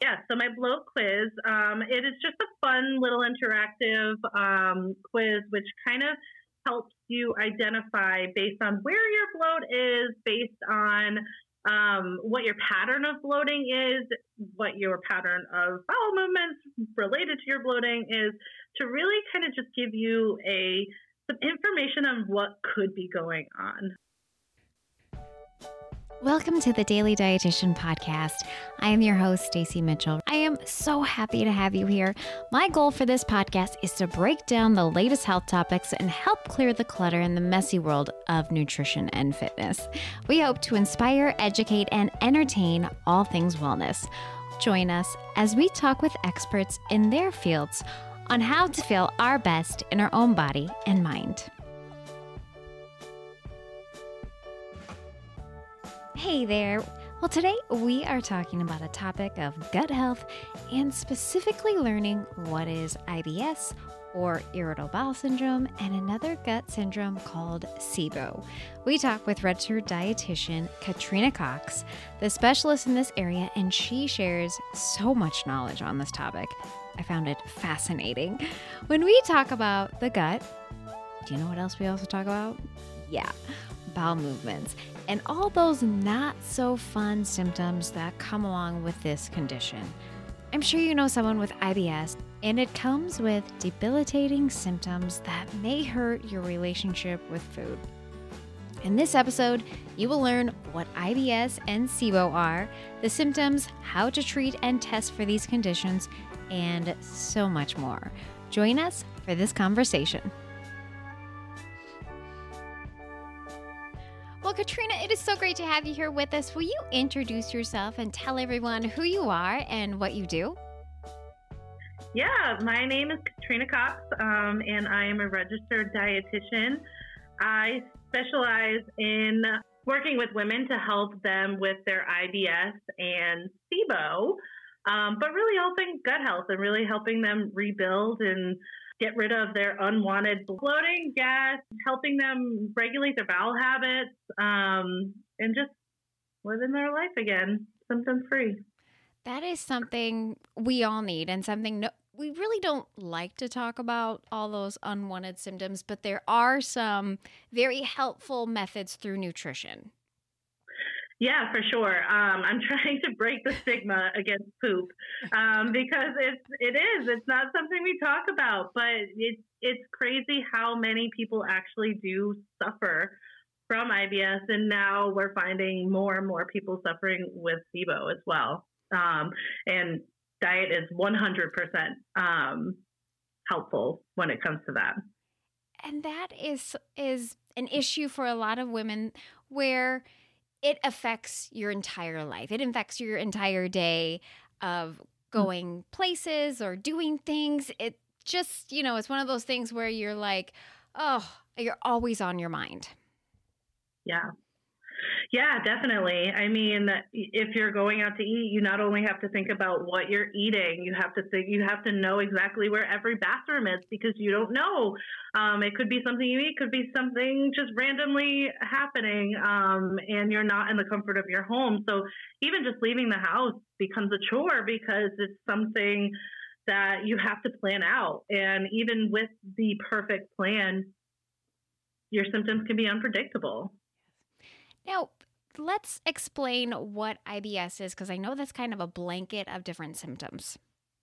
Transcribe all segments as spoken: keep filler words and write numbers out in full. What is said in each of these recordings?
yeah, so my bloat quiz, um, it is just a fun little interactive um, quiz, which kind of helps you identify based on where your bloat is, based on um, what your pattern of bloating is, what your pattern of bowel movements related to your bloating is, to really kind of just give you a some information on what could be going on. Welcome to the Daily Dietitian Podcast. I am your host, Stacey Mitchell. I am so happy to have you here. My goal for this podcast is to break down the latest health topics and help clear the clutter in the messy world of nutrition and fitness. We hope to inspire, educate, and entertain all things wellness. Join us as we talk with experts in their fields on how to feel our best in our own body and mind. Hey there. Well, today we are talking about a topic of gut health and specifically learning what is I B S or irritable bowel syndrome and another gut syndrome called SIBO. We talk with registered dietitian Katrina Cox, the specialist in this area, and she shares so much knowledge on this topic. I found it fascinating. When we talk about the gut, do you know what else we also talk about? Yeah, bowel movements and all those not so fun symptoms that come along with this condition. I'm sure you know someone with I B S, and it comes with debilitating symptoms that may hurt your relationship with food. In this episode, you will learn what I B S and SIBO are, the symptoms, how to treat and test for these conditions, and so much more. Join us for this conversation. Well, Katrina, it is so great to have you here with us. Will you introduce yourself and tell everyone who you are and what you do? Yeah, my name is Katrina Cox, um, and I am a registered dietitian. I specialize in working with women to help them with their I B S and SIBO, um, but really helping gut health and really helping them rebuild and get rid of their unwanted bloating, gas, helping them regulate their bowel habits, um, and just living their life again, symptom-free. That is something we all need, and something no, we really don't like to talk about, all those unwanted symptoms, but there are some very helpful methods through nutrition. Yeah, for sure. Um, I'm trying to break the stigma against poop um, because it's it is it's not something we talk about, but it's it's crazy how many people actually do suffer from I B S, and now we're finding more and more people suffering with SIBO as well. Um, and diet is one hundred percent um, helpful when it comes to that. And that is is an issue for a lot of women where it affects your entire life. It affects your entire day of going places or doing things. It just, you know, it's one of those things where you're like, oh, you're always on your mind. Yeah. Yeah, definitely. I mean, if you're going out to eat, you not only have to think about what you're eating, you have to think, you have to know exactly where every bathroom is because you don't know. Um, it could be something you eat, could be something just randomly happening, um, and you're not in the comfort of your home. So even just leaving the house becomes a chore because it's something that you have to plan out. And even with the perfect plan, your symptoms can be unpredictable. Now, let's explain what I B S is, because I know that's kind of a blanket of different symptoms.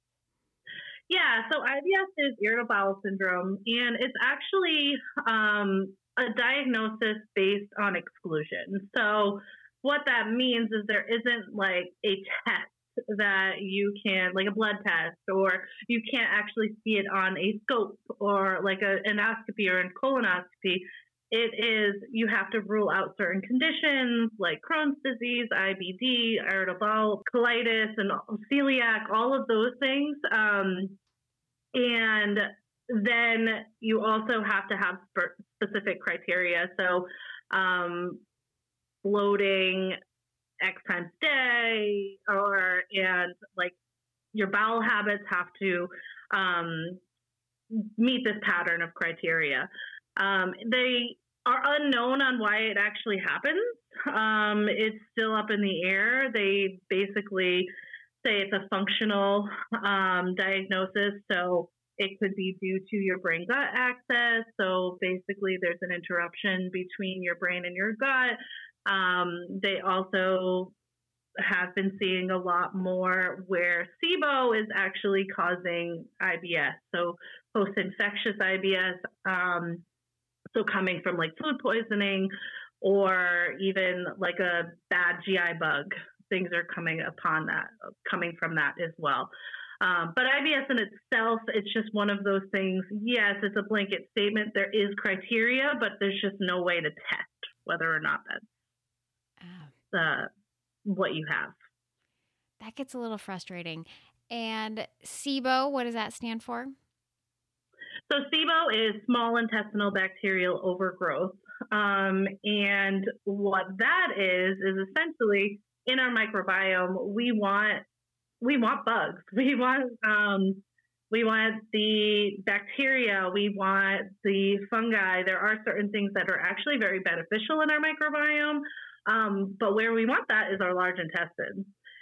Yeah, so I B S is irritable bowel syndrome, and it's actually um, a diagnosis based on exclusion. So what that means is there isn't like a test that you can, like a blood test, or you can't actually see it on a scope or like a, an endoscopy or a colonoscopy. It is, you have to rule out certain conditions like Crohn's disease, I B D, irritable bowel, colitis, and celiac, all of those things. Um, and then you also have to have specific criteria. So um, bloating X times a day, or, and like your bowel habits have to um, meet this pattern of criteria. Um, they are unknown on why it actually happens. Um, it's still up in the air. They basically say it's a functional um, diagnosis. So it could be due to your brain-gut axis. So basically, there's an interruption between your brain and your gut. Um, they also have been seeing a lot more where SIBO is actually causing I B S. So post-infectious I B S, um, so coming from like food poisoning or even like a bad G I bug, things are coming upon that, coming from that as well. Um, but I B S in itself, it's just one of those things. Yes, it's a blanket statement. There is criteria, but there's just no way to test whether or not that's Oh. uh, what you have. That gets a little frustrating. And SIBO, what does that stand for? So SIBO is small intestinal bacterial overgrowth. Um, and what that is, is essentially in our microbiome, we want we want bugs. We want um, we want the bacteria. We want the fungi. There are certain things that are actually very beneficial in our microbiome. Um, but where we want that is our large intestines.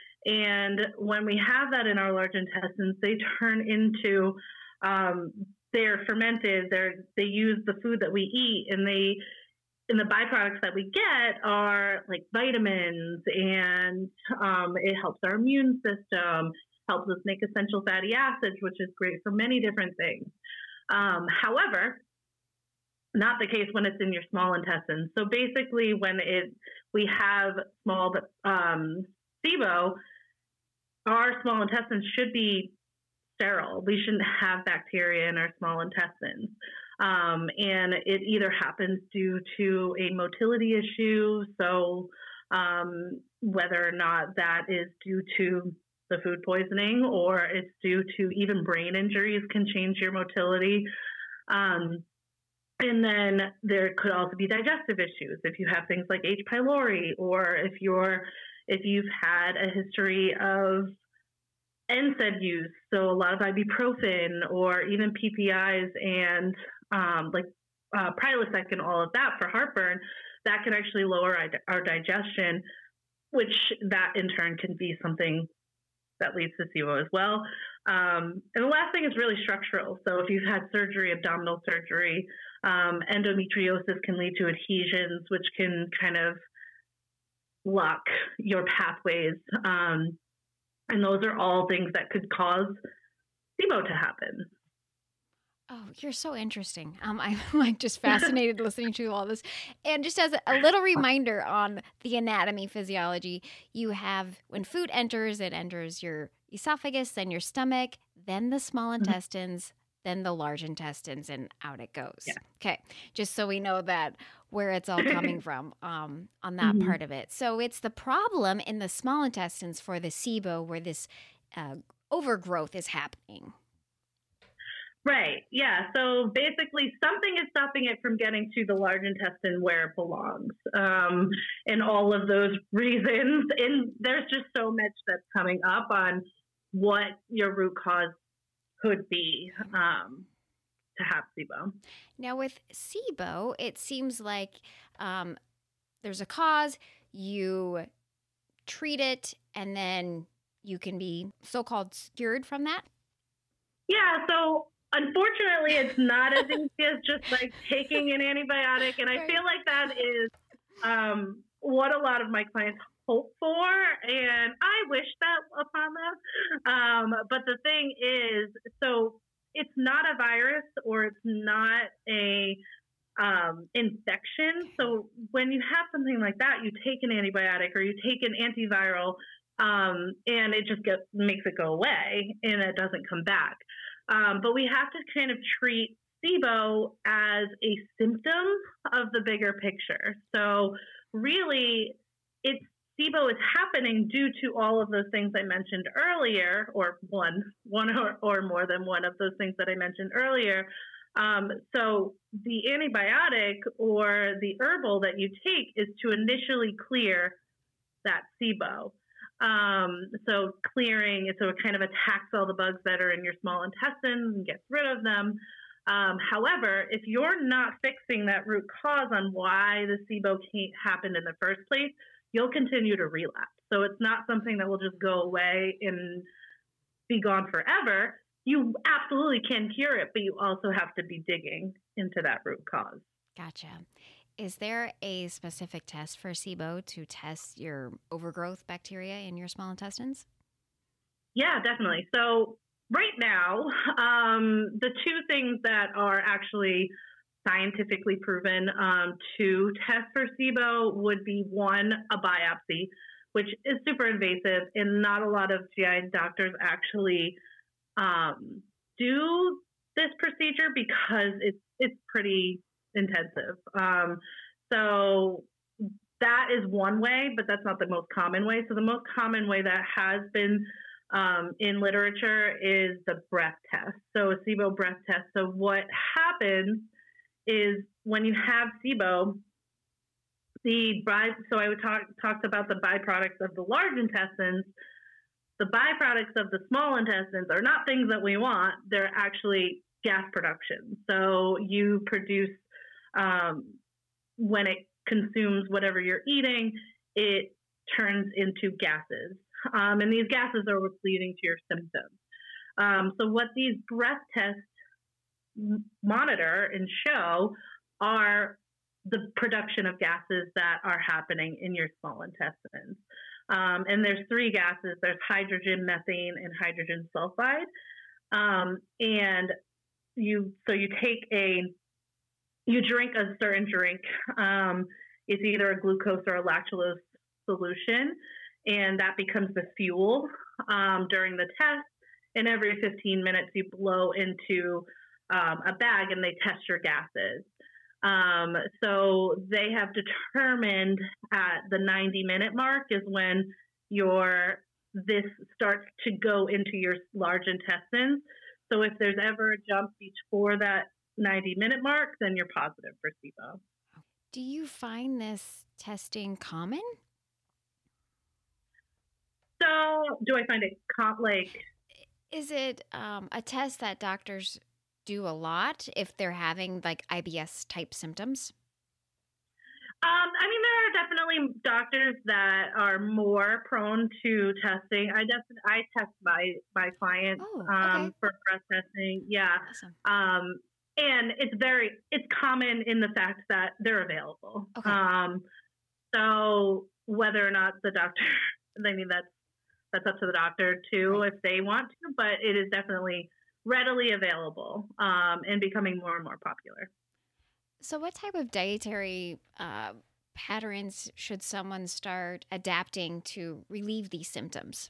And when we have that in our large intestines, they turn into, um, they're fermented, they're, they use the food that we eat, and they, and the byproducts that we get are like vitamins, and um, it helps our immune system, helps us make essential fatty acids, which is great for many different things. Um, however, not the case when it's in your small intestines. So basically, when it we have small um, SIBO, our small intestines should be sterile. We shouldn't have bacteria in our small intestines. Um, and it either happens due to a motility issue, so um, whether or not that is due to the food poisoning or it's due to even brain injuries can change your motility. Um, And then there could also be digestive issues if you have things like H. pylori, or if you're if you've had a history of N SAID use, so a lot of ibuprofen or even P P Is and um, like uh, Prilosec and all of that for heartburn, that can actually lower our, our digestion, which that in turn can be something that leads to SIBO as well. Um, and the last thing is really structural. So if you've had surgery, abdominal surgery, um, endometriosis can lead to adhesions, which can kind of block your pathways. Um, and those are all things that could cause SIBO to happen. Oh, you're so interesting. Um, I'm like just fascinated listening to all this. And just as a little reminder on the anatomy physiology, you have when food enters, it enters your esophagus, then your stomach, then the small intestines, then the large intestines, and out it goes. Yeah. Okay. Just so we know that where it's all coming from um, on that Mhm. part of it. So it's the problem in the small intestines for the SIBO where this uh, overgrowth is happening. Right. Yeah. So basically, something is stopping it from getting to the large intestine where it belongs. Um, and all of those reasons. And there's just so much that's coming up on what your root cause could be um, to have SIBO. Now, with SIBO, it seems like um, there's a cause, you treat it, and then you can be so-called cured from that? Yeah. So unfortunately, it's not as easy as just like taking an antibiotic. And I Right. feel like that is um, what a lot of my clients hope for. And I wish that upon them. Um, but the thing is, so it's not a virus or it's not a um, infection. So when you have something like that, you take an antibiotic or you take an antiviral um, and it just gets, makes it go away and it doesn't come back. Um, but we have to kind of treat SIBO as a symptom of the bigger picture. So really, it's SIBO is happening due to all of those things I mentioned earlier, or one, one or, or more than one of those things that I mentioned earlier. Um, so the antibiotic or the herbal that you take is to initially clear that SIBO. Um, so clearing, so it kind of attacks all the bugs that are in your small intestines and gets rid of them. Um, however, if you're not fixing that root cause on why the SIBO happened in the first place, you'll continue to relapse. So it's not something that will just go away and be gone forever. You absolutely can cure it, but you also have to be digging into that root cause. Gotcha. Is there a specific test for SIBO to test your overgrowth bacteria in your small intestines? Yeah, definitely. So right now, um, the two things that are actually scientifically proven um, to test for SIBO would be one, a biopsy, which is super invasive, and not a lot of G I doctors actually um, do this procedure because it's it's pretty intensive. Um, so that is one way, but that's not the most common way. So the most common way that has been um, in literature is the breath test. So a SIBO breath test. So what happens is when you have SIBO, the by, so I would talk talked about the byproducts of the large intestines. The byproducts of the small intestines are not things that we want. They're actually gas production. So you produce, um, when it consumes whatever you're eating, it turns into gases. Um, and these gases are what's leading to your symptoms. Um, so what these breath tests monitor and show are the production of gases that are happening in your small intestines. Um, and there's three gases. There's hydrogen, methane, and hydrogen sulfide. Um, and you, so you take a, you drink a certain drink. Um, it's either a glucose or a lactulose solution, and that becomes the fuel um, during the test. And every fifteen minutes, you blow into um, a bag, and they test your gases. Um, so they have determined at the ninety minute mark is when your this starts to go into your large intestines. So if there's ever a jump before that ninety minute mark, then you're positive for SIBO. Do you find this testing common? So do I find it com- like... Is it um, a test that doctors do a lot if they're having like I B S type symptoms? Um, I mean, there are definitely doctors that are more prone to testing. I definitely I test my my clients Oh, um, okay. for breath testing. Yeah, Awesome. um, and it's very it's common in the fact that they're available. Okay. Um, so whether or not the doctor, I mean that's that's up to the doctor too Right. if they want to, but it is definitely readily available um, and becoming more and more popular. So, what type of dietary uh, patterns should someone start adapting to relieve these symptoms?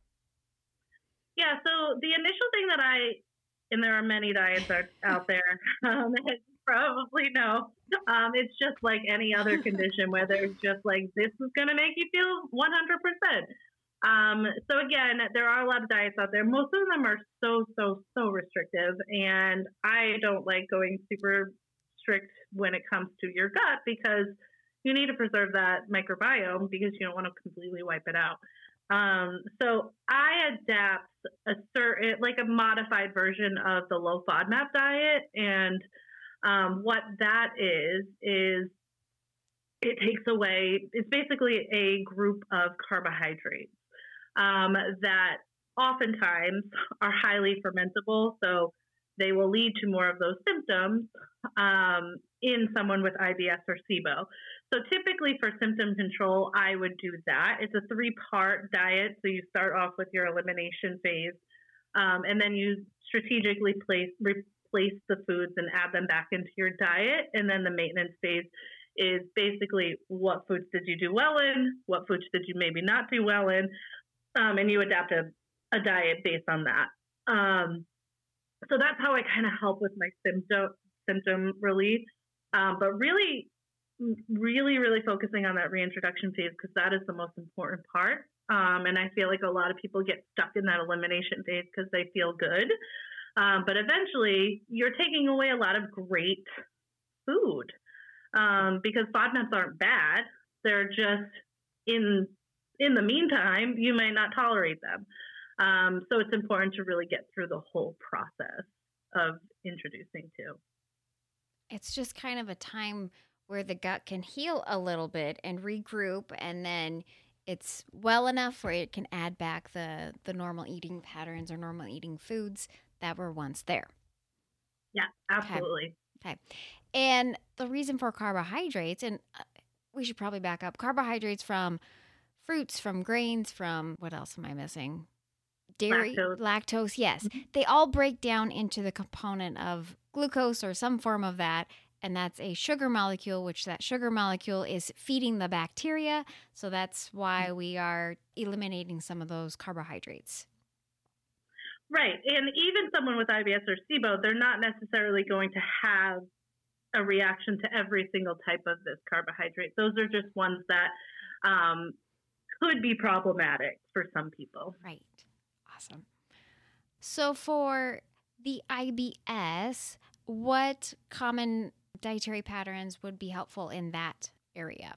Yeah, so the initial thing that I, and there are many diets are, out there, um, as you probably know, um, it's just like any other condition where there's just like, this is going to make you feel one hundred percent. Um, so again, there are a lot of diets out there. Most of them are so, so, so restrictive. And I don't like going super strict when it comes to your gut because you need to preserve that microbiome because you don't want to completely wipe it out. Um, so I adapt a certain, like a modified version of the low FODMAP diet. And um, what that is, is it takes away, it's basically a group of carbohydrates um, that oftentimes are highly fermentable. So they will lead to more of those symptoms um, in someone with I B S or SIBO. So typically for symptom control, I would do that. It's a three-part diet. So you start off with your elimination phase, um, and then you strategically place, replace the foods and add them back into your diet. And then the maintenance phase is basically what foods did you do well in, what foods did you maybe not do well in, um, and you adapt a, a diet based on that. Um, so that's how I kind of help with my symptom symptom relief. Um, but really, really, really focusing on that reintroduction phase because that is the most important part. Um, and I feel like a lot of people get stuck in that elimination phase because they feel good. Um, but eventually, you're taking away a lot of great food um, because FODMAPs aren't bad. They're just in in the meantime, you may not tolerate them. Um, so it's important to really get through the whole process of introducing to. It's just kind of a time where the gut can heal a little bit and regroup, and then it's well enough where it can add back the, the normal eating patterns or normal eating foods that were once there. Yeah, absolutely. Okay. okay. And the reason for carbohydrates, and we should probably back up, carbohydrates from fruits, from grains, from what else am I missing? Dairy, lactose, lactose yes. They all break down into the component of glucose or some form of that. And that's a sugar molecule, which that sugar molecule is feeding the bacteria. So that's why we are eliminating some of those carbohydrates. Right. And even someone with I B S or SIBO, they're not necessarily going to have a reaction to every single type of this carbohydrate. Those are just ones that um, could be problematic for some people. Right. Awesome. So for the I B S, what common dietary patterns would be helpful in that area?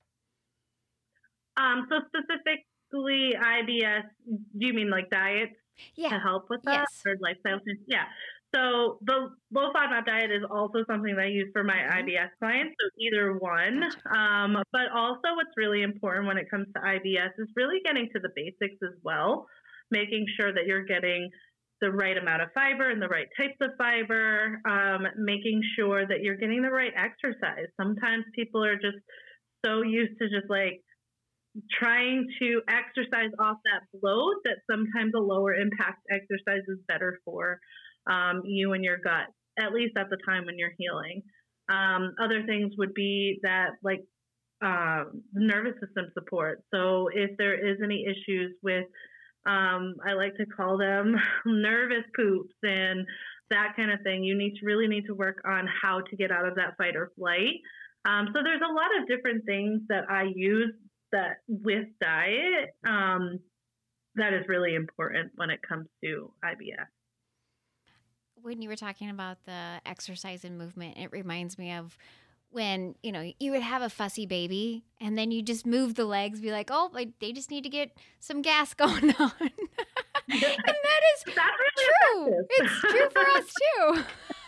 Um, so specifically I B S, do you mean like diets yeah. to help with that? Yes. Or lifestyle? Yeah. So the low FODMAP diet is also something that I use for my mm-hmm. I B S clients. So either one. Gotcha. Um, but also what's really important when it comes to I B S is really getting to the basics as well, making sure that you're getting the right amount of fiber and the right types of fiber, um, making sure that you're getting the right exercise. Sometimes people are just so used to just like trying to exercise off that load that sometimes a lower impact exercise is better for um, you and your gut, at least at the time when you're healing. Um, other things would be that like uh, nervous system support. So if there is any issues with Um, I like to call them nervous poops and that kind of thing. You need to really need to work on how to get out of that fight or flight. Um, so there's a lot of different things that I use that with diet um, that is really important when it comes to I B S. When you were talking about the exercise and movement, it reminds me of when, you know, you would have a fussy baby and then you just move the legs, be like, oh, like, they just need to get some gas going on. And that is That's really true. Effective. It's true for us too.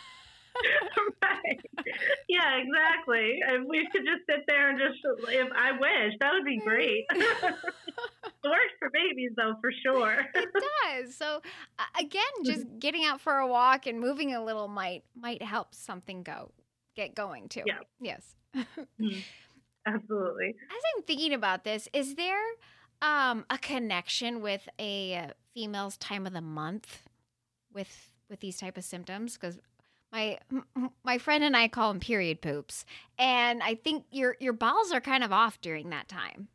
Right. Yeah, exactly. And we should just sit there and just, if I wish, that would be great. It works for babies though, for sure. It does. So uh, again, just getting out for a walk and moving a little might, might help something go. Get going too. Yeah. Yes. Mm-hmm. Absolutely. As I'm thinking about this, is there um, a connection with a female's time of the month with with these type of symptoms? Because my my friend and I call them period poops, and I think your your bowels are kind of off during that time.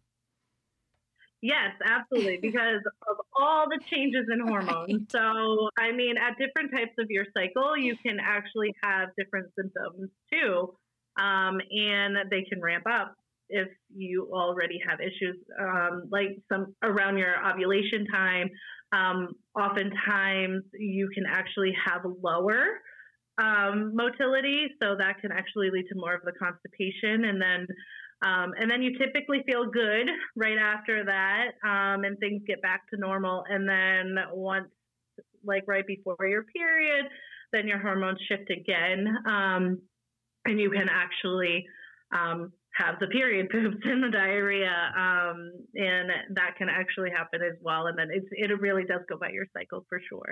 Yes, absolutely, because of all the changes in hormones. Right. So, I mean, at different types of your cycle, you can actually have different symptoms too, um, and they can ramp up if you already have issues, um, like some around your ovulation time. Um, oftentimes, you can actually have lower um, motility, so that can actually lead to more of the constipation, and then Um, and then you typically feel good right after that, um, and things get back to normal. And then once, like right before your period, then your hormones shift again, um, and you can actually um, have the period poops and the diarrhea, um, and that can actually happen as well. And then it's, it really does go by your cycle for sure.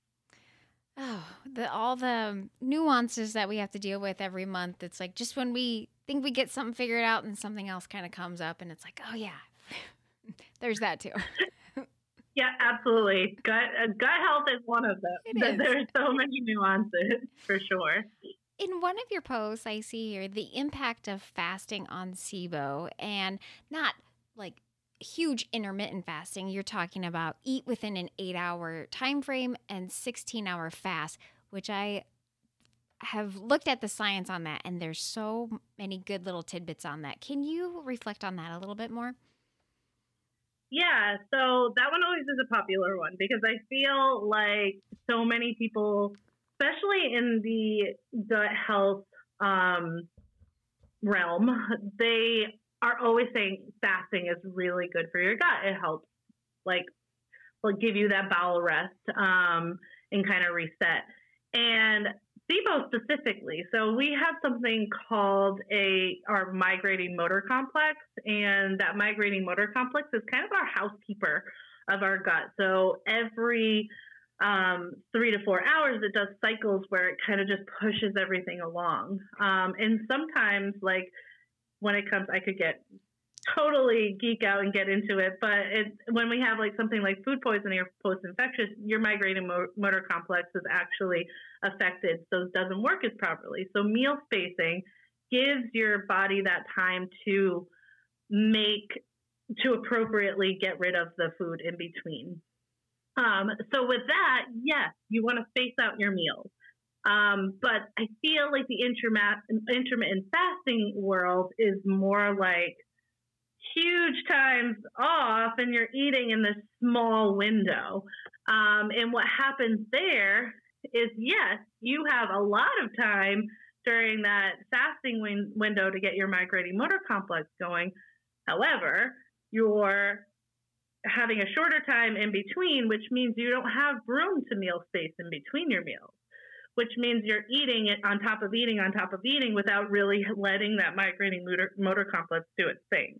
Oh, the all the nuances that we have to deal with every month. It's like just when we think we get something figured out and something else kind of comes up and it's like, oh yeah, there's that too. Yeah, absolutely. Gut, uh, gut health is one of them. It is. There's so many nuances for sure. In one of your posts, I see here the impact of fasting on SIBO, and not like huge intermittent fasting. You're talking about eat within an eight hour time frame and sixteen hour fast, which I have looked at the science on that, and there's so many good little tidbits on that. Can you reflect on that a little bit more? Yeah, so that one always is a popular one because I feel like so many people, especially in the gut health um, realm, they are always saying fasting is really good for your gut. It helps, like, will give you that bowel rest um, and kind of reset. And SIBO specifically. So we have something called a our migrating motor complex, and that migrating motor complex is kind of our housekeeper of our gut. So every um, three to four hours, it does cycles where it kind of just pushes everything along. Um, and sometimes, like when it comes, I could get totally geek out and get into it, but it, when we have like something like food poisoning or post-infectious, your migrating mo- motor complex is actually affected, so it doesn't work as properly. So meal spacing gives your body that time to make, to appropriately get rid of the food in between. Um, so with that, yes, you want to space out your meals. Um, but I feel like the intermittent, intermittent fasting world is more like huge times off and you're eating in this small window. Um, and what happens there is, yes, you have a lot of time during that fasting win- window to get your migrating motor complex going. However, you're having a shorter time in between, which means you don't have room to meal space in between your meals, which means you're eating it on top of eating on top of eating without really letting that migrating motor, motor complex do its thing.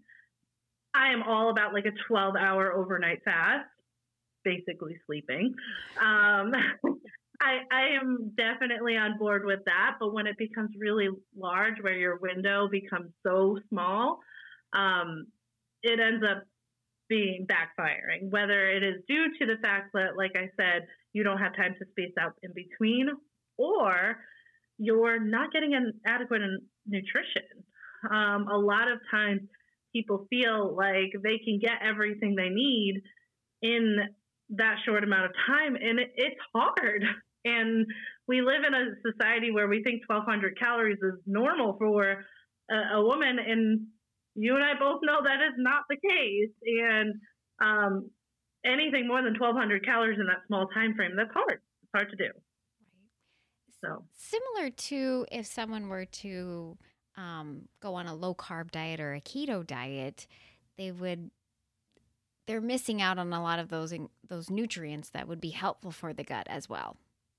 I am all about like a twelve hour overnight fast, basically sleeping. Um, I, I am definitely on board with that. But when it becomes really large, where your window becomes so small, um, it ends up being backfiring, whether it is due to the fact that, like I said, you don't have time to space out in between, or you're not getting an adequate nutrition. Um, a lot of times, people feel like they can get everything they need in that short amount of time, and it, it's hard. And we live in a society where we think twelve hundred calories is normal for a, a woman, and you and I both know that is not the case. And um, anything more than twelve hundred calories in that small time frame, that's hard. It's hard to do. Right. So similar to if someone were to Um, go on a low carb diet or a keto diet, they would they're missing out on a lot of those those nutrients that would be helpful for the gut as well.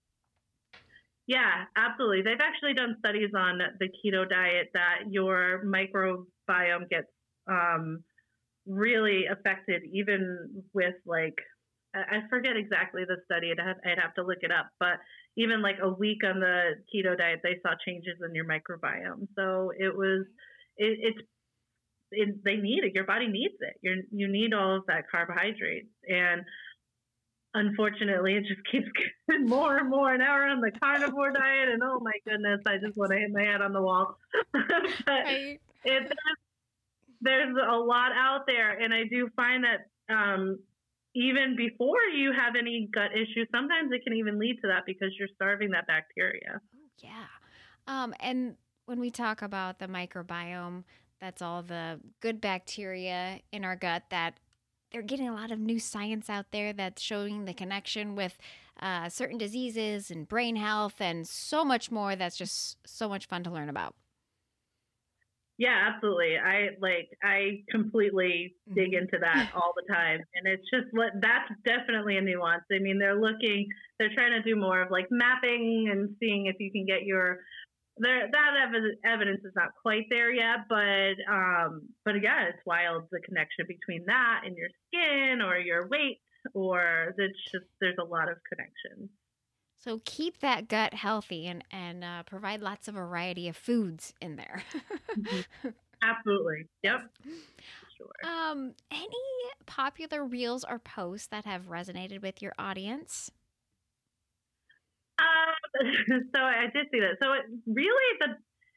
Yeah, absolutely. They've actually done studies on the keto diet that your microbiome gets um, really affected, even with like, I forget exactly the study. I'd have, I'd have to look it up, but even like a week on the keto diet, they saw changes in your microbiome. So it was, it, it's, it, they need it. Your body needs it. You you need all of that carbohydrates. And unfortunately, it just keeps getting more and more. Now we're on the carnivore diet, and oh my goodness, I just want to hit my head on the wall. But right. it, there's a lot out there, and I do find that um, even before you have any gut issues, sometimes it can even lead to that because you're starving that bacteria. Oh, yeah. Um, and when we talk about the microbiome, that's all the good bacteria in our gut that they're getting a lot of new science out there that's showing the connection with uh, certain diseases and brain health and so much more. That's just so much fun to learn about. Yeah, absolutely. I like, I completely dig into that all the time. And it's just, that's definitely a nuance. I mean, they're looking, they're trying to do more of like mapping and seeing if you can get your, there, that ev- evidence is not quite there yet, but, um, but yeah, it's wild, the connection between that and your skin or your weight, or it's just, there's a lot of connections. So keep that gut healthy and, and uh, provide lots of variety of foods in there. Absolutely. Yep. Sure. Um, any popular reels or posts that have resonated with your audience? Um, so I did see that. So it really, the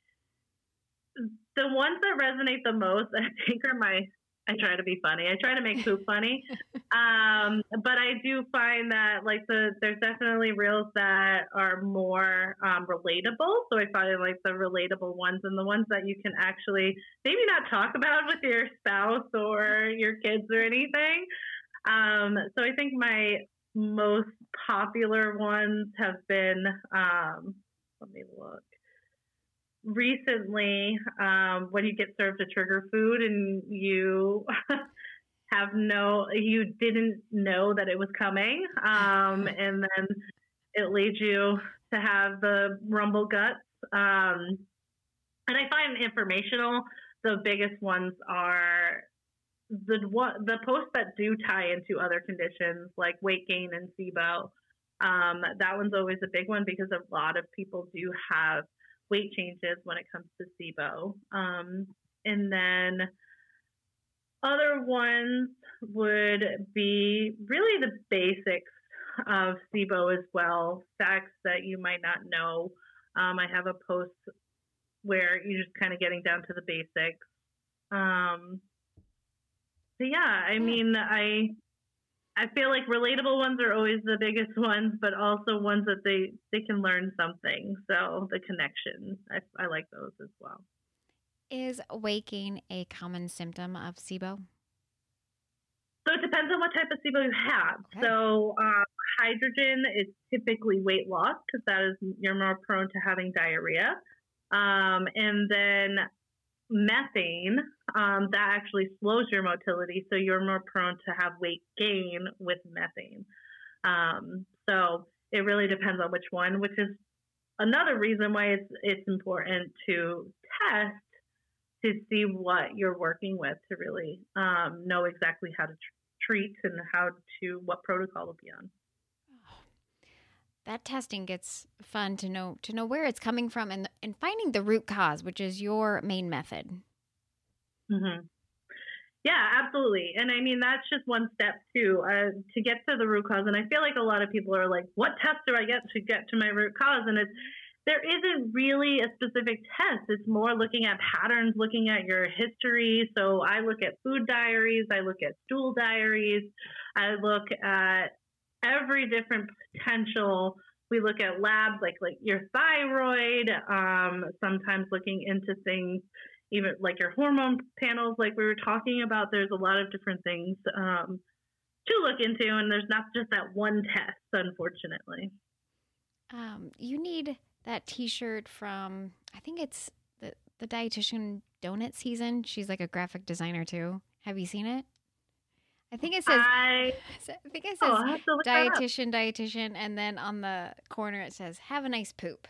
the ones that resonate the most, I think, are my, I try to be funny. I try to make poop funny. Um, but I do find that like the, there's definitely reels that are more um, relatable. So I find like the relatable ones and the ones that you can actually maybe not talk about with your spouse or your kids or anything. Um, so I think my most popular ones have been, um, let me look. Recently, um, when you get served a trigger food and you have no, you didn't know that it was coming, um, and then it leads you to have the Rumble Guts. Um, and I find informational. The biggest ones are the what the posts that do tie into other conditions like weight gain and SIBO. Um, that one's always a big one because a lot of people do have weight changes when it comes to SIBO. Um, and then other ones would be really the basics of SIBO as well, facts that you might not know. Um, I have a post where you're just kind of getting down to the basics. Um, so yeah, I mean, I I feel like relatable ones are always the biggest ones, but also ones that they, they can learn something. So the connections, I, I like those as well. Is weight gain a common symptom of SIBO? So it depends on what type of SIBO you have. Okay. So um, hydrogen is typically weight loss because that is you're more prone to having diarrhea. Um, and then methane, um, that actually slows your motility, so you're more prone to have weight gain with methane. Um, so it really depends on which one, which is another reason why it's it's important to test to see what you're working with to really um, know exactly how to tr- treat and how to what protocol to be on. That testing gets fun to know to know where it's coming from and and finding the root cause, which is your main method. Mm-hmm. Yeah, absolutely. And I mean, that's just one step too, uh, to get to the root cause. And I feel like a lot of people are like, what test do I get to get to my root cause? And it's, there isn't really a specific test. It's more looking at patterns, looking at your history. So I look at food diaries. I look at stool diaries. I look at every different potential. We look at labs like, like your thyroid, um, sometimes looking into things, even like your hormone panels, like we were talking about. There's a lot of different things um, to look into, and there's not just that one test, unfortunately. Um, you need that T-shirt from, I think it's the, the Dietitian Donut Season. She's like a graphic designer too. Have you seen it? I think it says, I, I think it says oh, I'll have to look that up. dietitian, dietitian, and then on the corner it says, have a nice poop.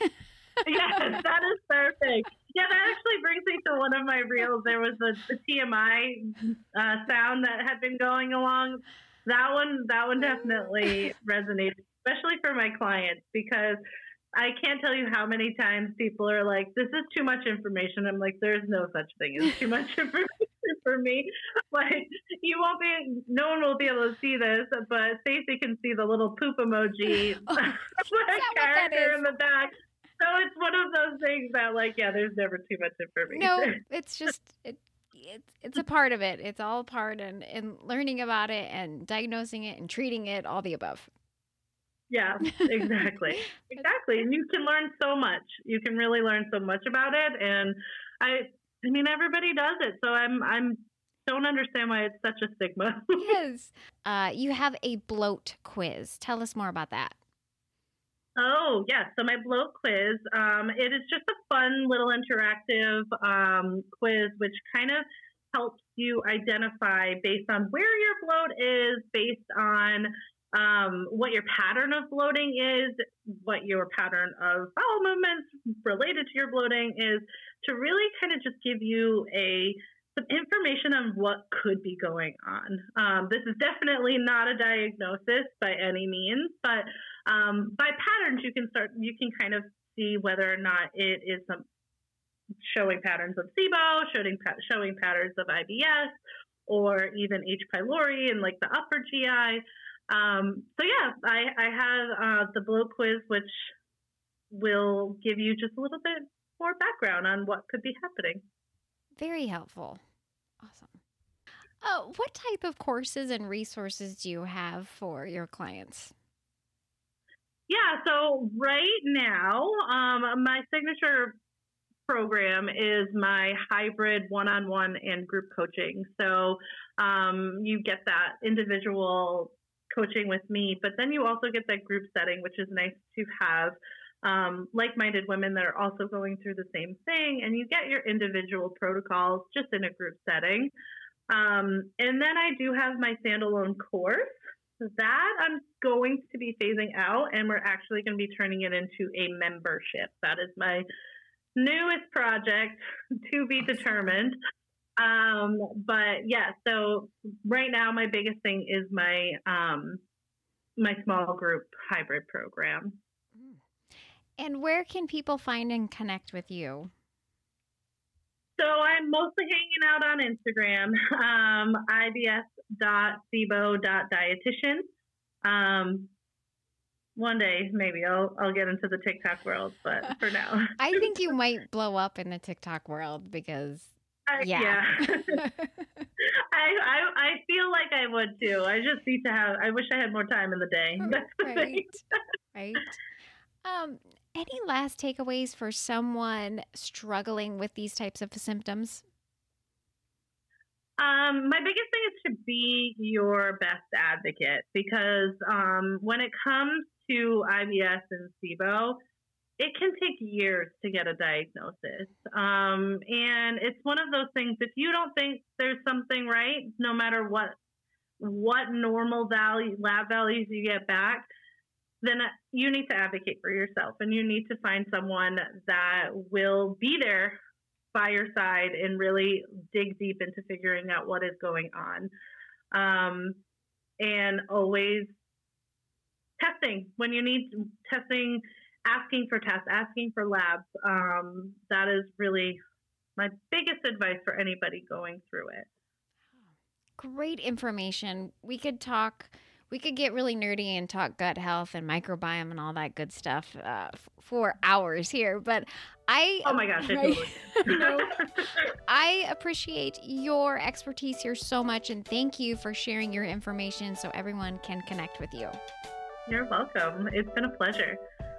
Yes, that is perfect. Yeah, that actually brings me to one of my reels. There was the, the T M I uh, sound that had been going along. That one, that one definitely resonated, especially for my clients, because I can't tell you how many times people are like, this is too much information. I'm like, there's no such thing as too much information for me. Like, you won't be, no one will be able to see this, but Stacey can see the little poop emoji Oh, character in the back. So it's one of those things that, like, yeah, there's never too much information. No, it's just, it, it's, it's a part of it. It's all a part, and, and learning about it and diagnosing it and treating it, all the above. Yeah, exactly. Exactly. And you can learn so much. You can really learn so much about it. And I, I mean, everybody does it. So I'm, I'm, don't understand why it's such a stigma. Yes. Uh, you have a bloat quiz. Tell us more about that. Oh, yeah. So my bloat quiz, um, it is just a fun little interactive um, quiz, which kind of helps you identify based on where your bloat is, based on um, what your pattern of bloating is, what your pattern of bowel movements related to your bloating is, to really kind of just give you a some information on what could be going on. Um, this is definitely not a diagnosis by any means, but um, by patterns, you can start, you can kind of see whether or not it is some showing patterns of SIBO, showing, showing patterns of I B S, or even H. pylori and like the upper G I. Um, so yeah, I, I have uh, the bloat quiz, which will give you just a little bit more background on what could be happening. Very helpful. Awesome. Uh, what type of courses and resources do you have for your clients? Yeah, so right now, um, my signature program is my hybrid one-on-one and group coaching. So um, you get that individual coaching with me, but then you also get that group setting, which is nice to have um, like-minded women that are also going through the same thing, and you get your individual protocols just in a group setting. Um, and then I do have my standalone course. that I'm going to be phasing out, and we're actually going to be turning it into a membership. That is my newest project, to be determined. Um, but yeah, so right now my biggest thing is my um, my small group hybrid program. And where can people find and connect with you? So I'm mostly hanging out on Instagram, um, I B S dot S I B O dot dietitian. Um, one day, maybe I'll I'll get into the TikTok world, but for now. I think you might blow up in the TikTok world because, I, yeah. yeah. I, I I feel like I would too. I just need to have, I wish I had more time in the day. That's the Right, thing. right. Um, any last takeaways for someone struggling with these types of symptoms? Um, my biggest thing is to be your best advocate, because um, when it comes to I B S and S I B O, it can take years to get a diagnosis. Um, and it's one of those things, if you don't think there's something right, no matter what what normal value, lab values you get back, then you need to advocate for yourself, and you need to find someone that will be there by your side and really dig deep into figuring out what is going on. Um, and always testing when you need testing, asking for tests, asking for labs. Um, that is really my biggest advice for anybody going through it. Great information. We could talk, we could get really nerdy and talk gut health and microbiome and all that good stuff uh, f- for hours here. But I, Oh my gosh, I right? totally No. I appreciate your expertise here so much, and thank you for sharing your information so everyone can connect with you. You're welcome. It's been a pleasure.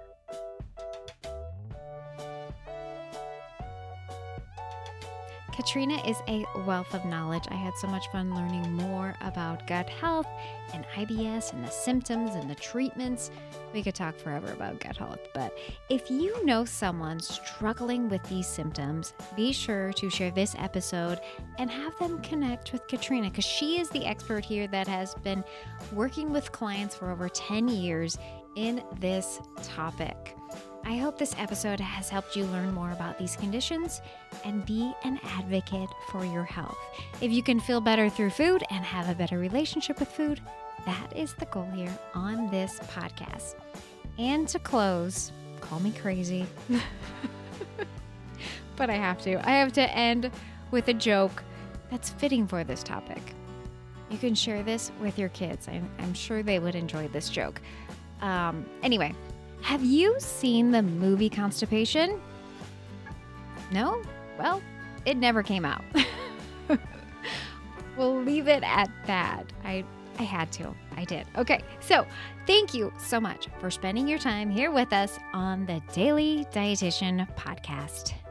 Katrina is a wealth of knowledge. I had so much fun learning more about gut health and I B S and the symptoms and the treatments. We could talk forever about gut health, but if you know someone struggling with these symptoms, be sure to share this episode and have them connect with Katrina, because she is the expert here that has been working with clients for over ten years in this topic. I hope this episode has helped you learn more about these conditions and be an advocate for your health. If you can feel better through food and have a better relationship with food, that is the goal here on this podcast. And to close, call me crazy, but I have to. I have to end with a joke that's fitting for this topic. You can share this with your kids. I'm, I'm sure they would enjoy this joke. Um, anyway. Have you seen the movie Constipation? No? Well, it never came out. We'll leave it at that. I I had to. I did. Okay, so thank you so much for spending your time here with us on the Daily Dietitian Podcast.